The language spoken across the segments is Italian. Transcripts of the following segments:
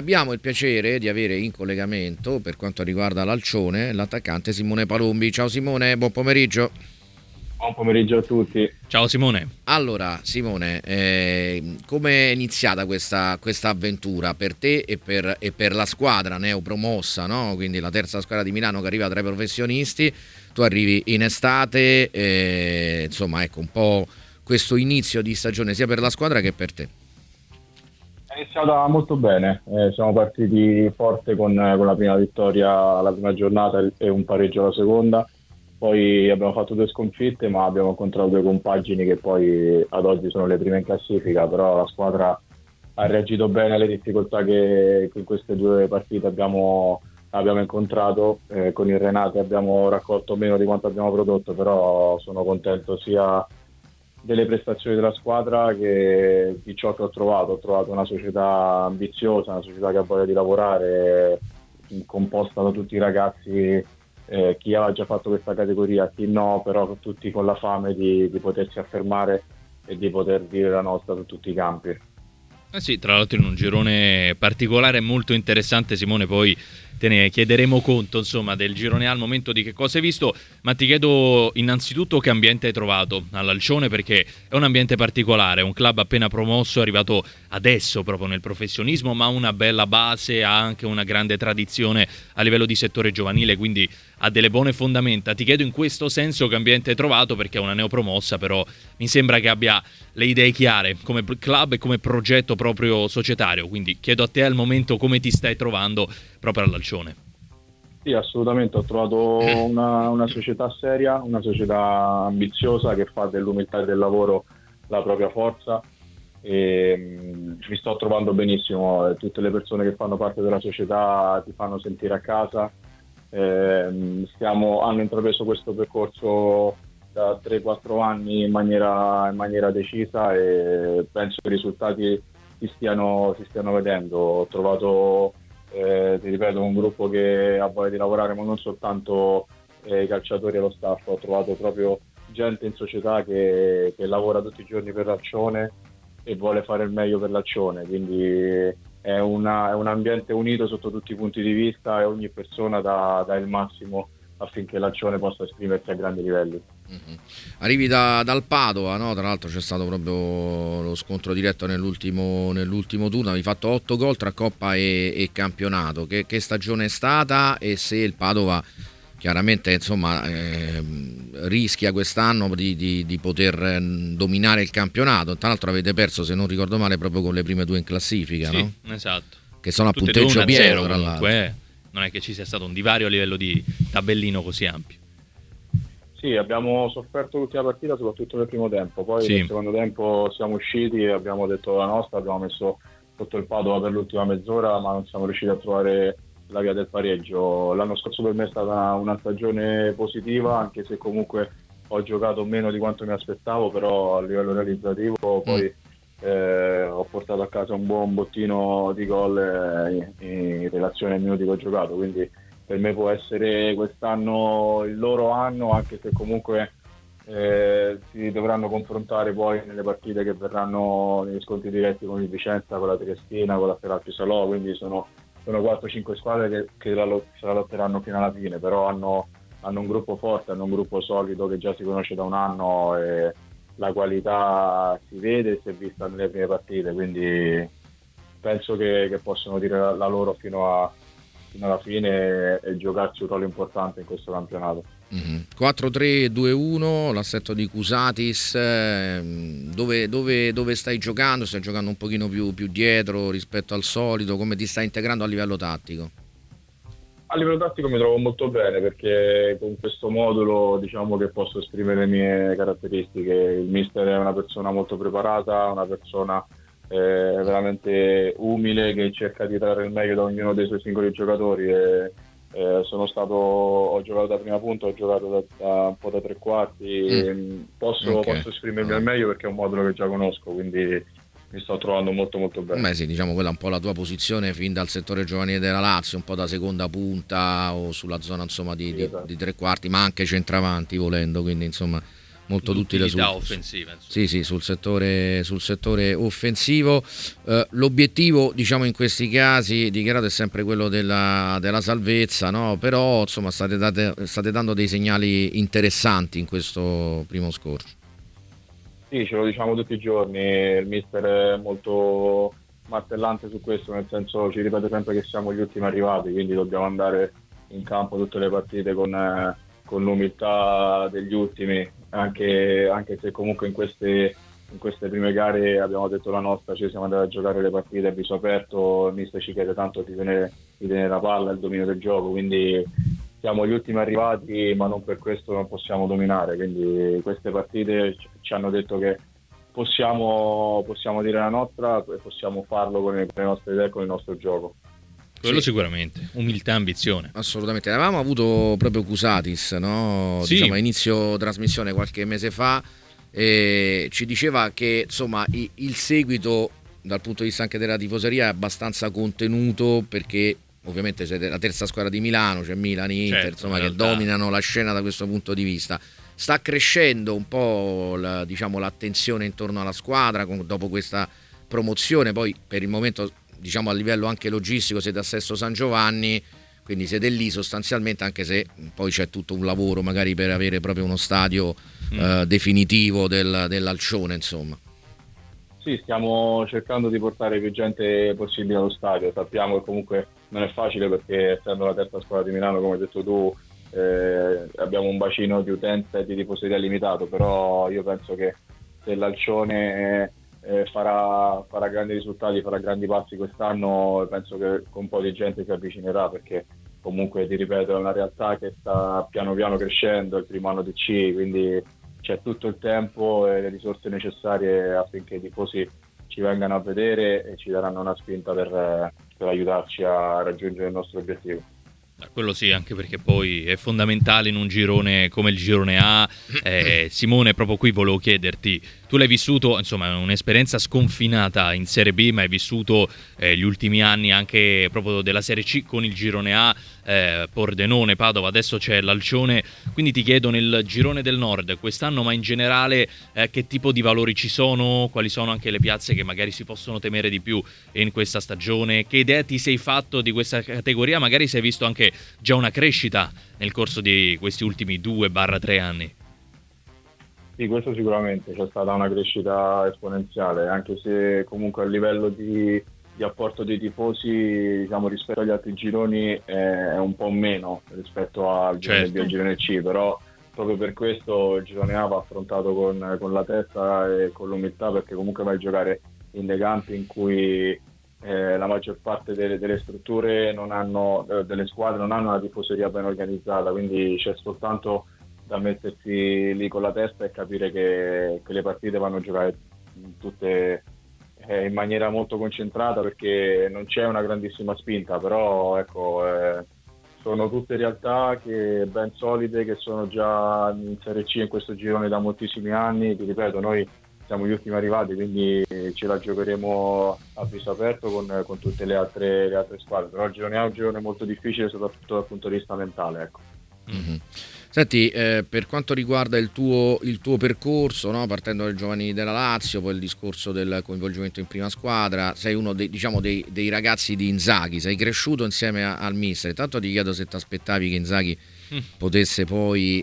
abbiamo il piacere di avere in collegamento, per quanto riguarda l'Alcione, l'attaccante Simone Palumbi. Ciao Simone, buon pomeriggio. Buon pomeriggio a tutti. Ciao Simone. Allora Simone, come è iniziata questa avventura per te e per la squadra neopromossa, no? Quindi la terza squadra di Milano che arriva tra i professionisti, tu arrivi in estate, insomma ecco un po' questo inizio di stagione sia per la squadra che per te. È iniziata molto bene, siamo partiti forte con la prima vittoria la prima giornata e un pareggio la seconda. Poi abbiamo fatto 2 sconfitte, ma abbiamo incontrato 2 compagini che poi ad oggi sono le prime in classifica, però la squadra ha reagito bene alle difficoltà che in queste 2 partite abbiamo incontrato. Con il Renate abbiamo raccolto meno di quanto abbiamo prodotto, però sono contento sia delle prestazioni della squadra che di ciò che ho trovato. Ho trovato una società ambiziosa, una società che ha voglia di lavorare, composta da tutti i ragazzi. Chi aveva già fatto questa categoria, chi no, però tutti con la fame di potersi affermare e di poter dire la nostra su tutti i campi. Sì, tra l'altro in un girone particolare molto interessante, Simone, poi te ne chiederemo conto, insomma, del girone A al momento, di che cosa hai visto, ma ti chiedo innanzitutto che ambiente hai trovato all'Alcione, perché è un ambiente particolare, un club appena promosso, arrivato adesso proprio nel professionismo, ma una bella base, ha anche una grande tradizione a livello di settore giovanile, quindi ha delle buone fondamenta. Ti chiedo in questo senso che ambiente hai trovato, perché è una neopromossa, però mi sembra che abbia le idee chiare come club e come progetto proprio societario, quindi chiedo a te al momento come ti stai trovando proprio all'Alcione. Sì, assolutamente, ho trovato una società seria, una società ambiziosa che fa dell'umiltà e del lavoro la propria forza e mi sto trovando benissimo. Tutte le persone che fanno parte della società ti fanno sentire a casa. Hanno intrapreso questo percorso da 3-4 anni in maniera decisa e penso che i risultati si stiano vedendo. Ho trovato, ti ripeto, un gruppo che ha voglia di lavorare, ma non soltanto i calciatori e lo staff. Ho trovato proprio gente in società che lavora tutti i giorni per l'Alcione e vuole fare il meglio per l'Alcione, quindi è un ambiente unito sotto tutti i punti di vista e ogni persona dà il massimo affinché l'Alcione possa esprimersi a grandi livelli. Mm-hmm. Arrivi dal Padova, no? Tra l'altro c'è stato proprio lo scontro diretto nell'ultimo turno, hai fatto 8 gol tra Coppa e campionato. Che stagione è stata e se il Padova chiaramente insomma rischia quest'anno di poter dominare il campionato? Tra l'altro avete perso, se non ricordo male, proprio con le prime 2 in classifica, sì, no? Esatto. Che sono a Tutte punteggio pieno, tra comunque, l'altro. non è che ci sia stato un divario a livello di tabellino così ampio. Sì, abbiamo sofferto l'ultima partita, soprattutto nel primo tempo, poi Sì. nel secondo tempo siamo usciti e abbiamo detto la nostra, abbiamo messo sotto il Padova per l'ultima mezz'ora, ma non siamo riusciti a trovare la via del pareggio. L'anno scorso per me è stata una stagione positiva, anche se comunque ho giocato meno di quanto mi aspettavo, però a livello realizzativo poi ho portato a casa un buon bottino di gol in relazione ai minuti che ho giocato, quindi per me può essere quest'anno il loro anno, anche se comunque si dovranno confrontare poi nelle partite che verranno, negli scontri diretti con il Vicenza, con la Triestina, con la Ferrari Salò, quindi sono 4-5 squadre che se la lotteranno fino alla fine, però hanno un gruppo forte, hanno un gruppo solido che già si conosce da un anno e la qualità si vede e si è vista nelle prime partite, quindi penso che possono dire la loro fino alla fine e giocarci un ruolo importante in questo campionato. 4-3-2-1, l'assetto di Cusatis, dove stai giocando? Stai giocando un pochino più dietro rispetto al solito? Come ti stai integrando a livello tattico? A livello tattico mi trovo molto bene perché con questo modulo diciamo che posso esprimere le mie caratteristiche. Il mister è una persona molto preparata, una persona veramente umile che cerca di trarre il meglio da ognuno dei suoi singoli giocatori e ho giocato da prima punta, ho giocato un po' da tre quarti, posso esprimermi al meglio perché è un modulo che già conosco, quindi mi sto trovando molto molto bene. Beh sì, diciamo quella è un po' la tua posizione fin dal settore giovanile della Lazio, un po' da seconda punta o sulla zona insomma di tre quarti, ma anche centravanti volendo, quindi insomma molto duttile offensiva. Sì, sul settore offensivo. L'obiettivo, diciamo, in questi casi dichiarato è sempre quello della salvezza, no? Però insomma state dando dei segnali interessanti in questo primo scorcio. Sì, ce lo diciamo tutti i giorni, il mister è molto martellante su questo, nel senso ci ripete sempre che siamo gli ultimi arrivati, quindi dobbiamo andare in campo tutte le partite con l'umiltà degli ultimi, anche se comunque in queste prime gare abbiamo detto la nostra, ci siamo andati a giocare le partite a viso aperto, il mister ci chiede tanto di tenere la palla, il dominio del gioco, quindi siamo gli ultimi arrivati, ma non per questo non possiamo dominare, quindi queste partite ci hanno detto che possiamo dire la nostra e possiamo farlo con le nostre idee e con il nostro gioco. Quello sicuramente, umiltà, ambizione. Assolutamente, avevamo avuto proprio Cusatis, no? Sì. Diciamo a inizio trasmissione qualche mese fa, e ci diceva che insomma il seguito dal punto di vista anche della tifoseria è abbastanza contenuto, perché ovviamente siete la terza squadra di Milano, c'è Milan, Inter, certo, insomma, che dominano la scena da questo punto di vista. Sta crescendo un po' l'attenzione intorno alla squadra dopo questa promozione, poi per il momento, diciamo, a livello anche logistico siete a Sesto San Giovanni, quindi siete lì sostanzialmente, anche se poi c'è tutto un lavoro magari per avere proprio uno stadio definitivo dell'Alcione, insomma. Sì, stiamo cercando di portare più gente possibile allo stadio, sappiamo che comunque non è facile perché essendo la terza squadra di Milano, come hai detto tu, abbiamo un bacino di utenza e di tifoseria limitato, però io penso che se l'Alcione farà grandi risultati, farà grandi passi quest'anno, penso che con un po' di gente si avvicinerà, perché comunque, ti ripeto, è una realtà che sta piano piano crescendo, è il primo anno di C, quindi c'è tutto il tempo e le risorse necessarie affinché i tifosi ci vengano a vedere e ci daranno una spinta per aiutarci a raggiungere il nostro obiettivo. Quello sì, anche perché poi è fondamentale in un girone come il girone A. Simone, proprio qui volevo chiederti, tu l'hai vissuto, insomma, un'esperienza sconfinata in Serie B, ma hai vissuto gli ultimi anni anche proprio della Serie C con il girone A, Pordenone, Padova, adesso c'è l'Alcione, quindi ti chiedo, nel girone del Nord quest'anno, ma in generale, che tipo di valori ci sono, quali sono anche le piazze che magari si possono temere di più in questa stagione, che idea ti sei fatto di questa categoria, magari si è visto anche già una crescita nel corso di questi ultimi 2-3 anni. Sì, questo sicuramente, c'è stata una crescita esponenziale, anche se comunque a livello di apporto dei tifosi, diciamo, rispetto agli altri gironi è un po' meno rispetto al girone B e al girone C, però proprio per questo il girone A va affrontato con la testa e con l'umiltà, perché comunque vai a giocare in dei campi in cui la maggior parte delle strutture delle squadre non hanno una tifoseria ben organizzata, quindi c'è soltanto da mettersi lì con la testa e capire che le partite vanno giocate tutte in maniera molto concentrata, perché non c'è una grandissima spinta, però ecco, sono tutte realtà ben solide, che sono già in Serie C in questo girone da moltissimi anni. Ti ripeto, noi siamo gli ultimi arrivati, quindi ce la giocheremo a viso aperto con tutte le altre squadre, però il girone A è un girone molto difficile, soprattutto dal punto di vista mentale, ecco. Mm-hmm. Senti, per quanto riguarda il tuo percorso, no? Partendo dai giovani della Lazio, poi il discorso del coinvolgimento in prima squadra, sei uno dei ragazzi di Inzaghi, sei cresciuto insieme al mister. Intanto ti chiedo se ti aspettavi che Inzaghi potesse poi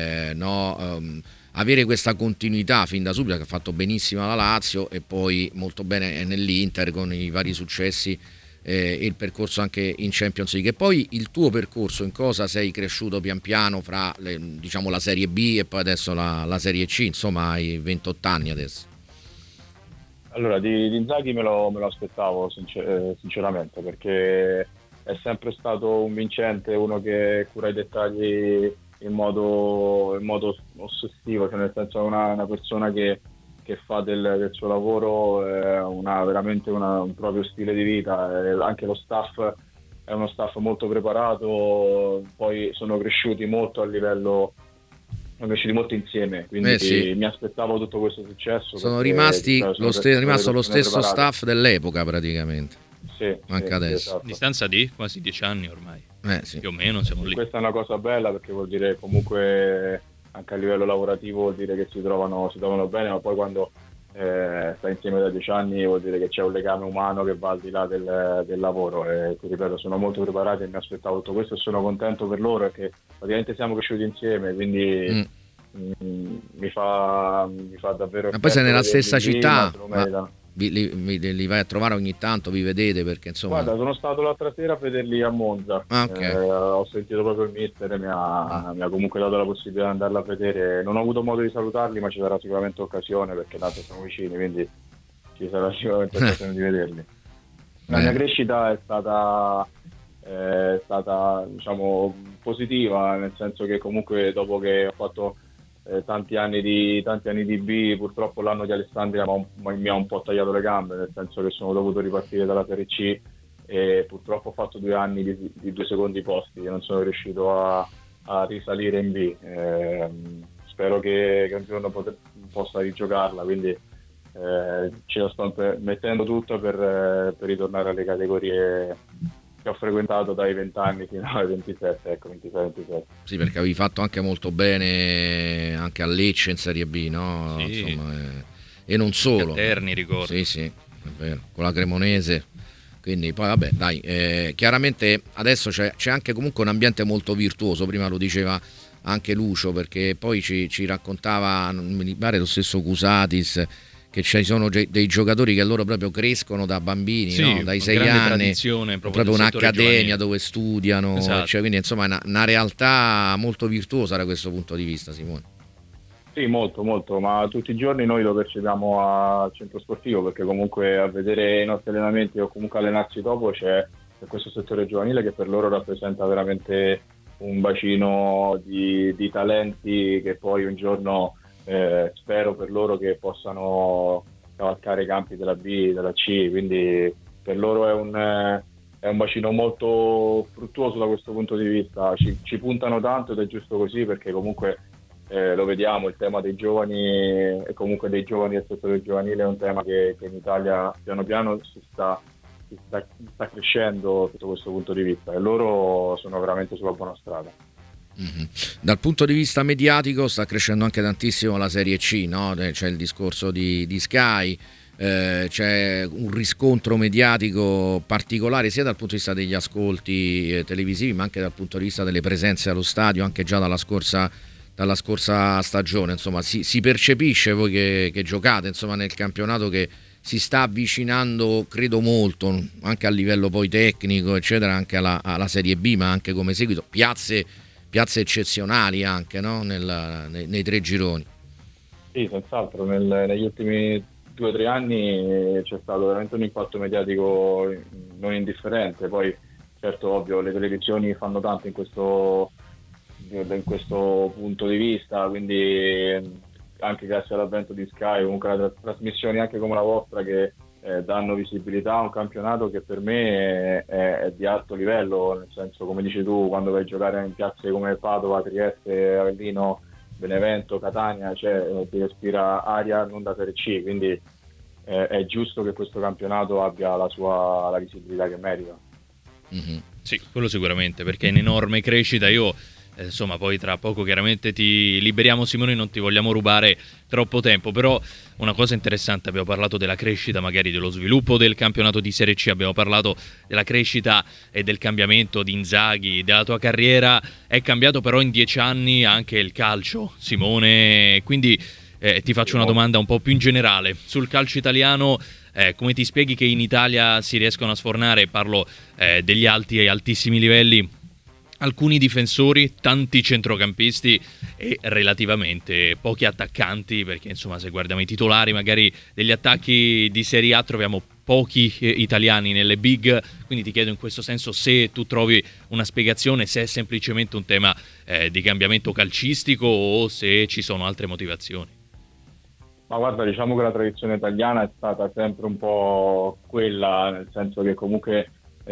avere questa continuità fin da subito, che ha fatto benissimo alla Lazio e poi molto bene nell'Inter con i vari successi e il percorso anche in Champions League. E poi il tuo percorso, in cosa sei cresciuto pian piano fra la Serie B e poi adesso la Serie C, insomma hai 28 anni adesso. Allora, di Inzaghi me lo aspettavo sinceramente, perché è sempre stato un vincente, uno che cura i dettagli in modo ossessivo, cioè nel senso è una persona che fa del suo lavoro veramente un proprio stile di vita, anche lo staff è uno staff molto preparato, poi sono cresciuti molto insieme, quindi sì. Mi aspettavo tutto questo successo. Sono rimasto lo stesso staff dell'epoca praticamente, anche adesso. Esatto. Distanza di quasi 10 anni ormai, sì. più o meno siamo lì. Questa è una cosa bella, perché vuol dire comunque anche a livello lavorativo vuol dire che si trovano bene, ma poi quando sta insieme da 10 anni vuol dire che c'è un legame umano che va al di là del lavoro, e ti ripeto, sono molto preparati e mi aspettavo tutto questo e sono contento per loro, perché praticamente siamo cresciuti insieme, quindi mi fa davvero. Ma poi sei nella stessa città, ma li vai a trovare ogni tanto, vi vedete, perché insomma... Guarda, sono stato l'altra sera a vederli a Monza. Okay. Ho sentito proprio il mister e mi ha comunque dato la possibilità di andarla a vedere. Non ho avuto modo di salutarli, ma ci sarà sicuramente occasione, perché tanto siamo vicini, quindi ci sarà sicuramente occasione di vederli. La mia crescita è stata diciamo positiva, nel senso che comunque dopo che ho fatto tanti anni di B, purtroppo l'anno di Alessandria mi ha un po' tagliato le gambe, nel senso che sono dovuto ripartire dalla Serie C e purtroppo ho fatto 2 anni di 2 secondi posti e non sono riuscito a risalire in B. Spero che un giorno possa rigiocarla, quindi ce la sto mettendo tutto per ritornare alle categorie che ho frequentato dai 20 anni fino ai 27, ecco, 26-27. Sì, perché avevi fatto anche molto bene anche a Lecce in Serie B, no? Sì. Insomma, e non solo. Eterni ricordi. Sì, è vero, con la Cremonese. Quindi poi vabbè, dai, chiaramente adesso c'è anche comunque un ambiente molto virtuoso, prima lo diceva anche Lucio, perché poi ci raccontava, non mi pare lo stesso Cusatis, che ci sono dei giocatori che loro proprio crescono da bambini, sì, no? Dai 6 anni, proprio un'accademia dove studiano, esatto. Cioè, quindi insomma è una realtà molto virtuosa da questo punto di vista, Simone. Sì, molto, ma tutti i giorni noi lo percepiamo al centro sportivo, perché comunque a vedere i nostri allenamenti o comunque allenarsi dopo c'è questo settore giovanile che per loro rappresenta veramente un bacino di talenti che poi un giorno spero per loro che possano cavalcare i campi della B, della C, quindi per loro è un bacino molto fruttuoso da questo punto di vista. Ci puntano tanto ed è giusto così, perché comunque lo vediamo, il tema dei giovani e comunque dei giovani del settore giovanile è un tema che in Italia piano piano sta crescendo sotto questo punto di vista, e loro sono veramente sulla buona strada. Mm-hmm. Dal punto di vista mediatico sta crescendo anche tantissimo la Serie C, no? C'è il discorso di Sky, c'è un riscontro mediatico particolare sia dal punto di vista degli ascolti televisivi, ma anche dal punto di vista delle presenze allo stadio, anche già dalla scorsa stagione. Insomma, si percepisce, voi che giocate insomma nel campionato, che si sta avvicinando, credo molto, anche a livello poi tecnico eccetera, anche alla Serie B, ma anche come seguito piazze eccezionali anche, no? nei 3 gironi. Sì, senz'altro, negli ultimi 2 o 3 anni c'è stato veramente un impatto mediatico non indifferente. Poi certo, ovvio, le televisioni fanno tanto in questo punto di vista, quindi anche grazie all'avvento di Sky, comunque le trasmissioni anche come la vostra che danno visibilità a un campionato che per me è di alto livello, nel senso, come dici tu, quando vai a giocare in piazze come Padova, Trieste, Avellino, Benevento, Catania, ti respira aria non da Serie C, quindi è giusto che questo campionato abbia la visibilità che merita. Mm-hmm. Sì, quello sicuramente, perché è in enorme crescita. Io insomma, poi tra poco chiaramente ti liberiamo, Simone, non ti vogliamo rubare troppo tempo, però una cosa interessante, abbiamo parlato della crescita, magari dello sviluppo del campionato di Serie C, abbiamo parlato della crescita e del cambiamento di Inzaghi, della tua carriera. È cambiato però in 10 anni anche il calcio, Simone, quindi ti faccio una domanda un po' più in generale sul calcio italiano. Come ti spieghi che in Italia si riescono a sfornare, parlo degli alti e altissimi livelli, alcuni difensori, tanti centrocampisti e relativamente pochi attaccanti? Perché insomma, se guardiamo i titolari magari degli attacchi di Serie A troviamo pochi italiani nelle big, quindi ti chiedo in questo senso se tu trovi una spiegazione, se è semplicemente un tema di cambiamento calcistico o se ci sono altre motivazioni. Ma guarda, diciamo che la tradizione italiana è stata sempre un po' quella, nel senso che comunque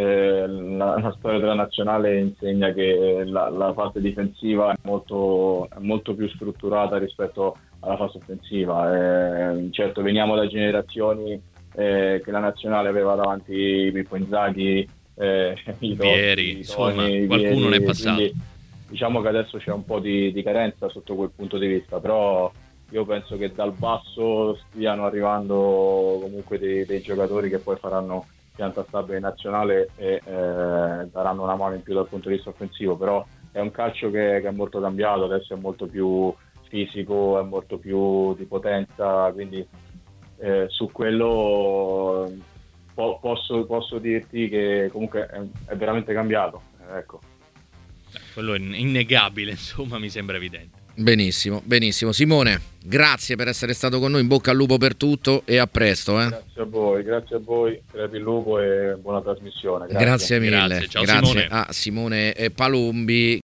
la storia della nazionale insegna che la fase difensiva è molto più strutturata rispetto alla fase offensiva. Certo, veniamo da generazioni che la nazionale aveva davanti Pippo Inzaghi, Vieri, insomma, qualcuno ne è passato. diciamo che adesso c'è un po' di carenza sotto quel punto di vista, però io penso che dal basso stiano arrivando comunque dei giocatori che poi faranno pianta stabile in nazionale e daranno una mano in più dal punto di vista offensivo, però è un calcio che è molto cambiato, adesso è molto più fisico, è molto più di potenza, quindi su quello posso dirti che comunque è veramente cambiato, ecco. Quello è innegabile, insomma, mi sembra evidente. Benissimo, benissimo. Simone, grazie per essere stato con noi, in bocca al lupo per tutto e a presto. Grazie a voi, crepi il lupo e buona trasmissione. Grazie mille. Grazie. Ciao, grazie Simone. a Simone Palumbi.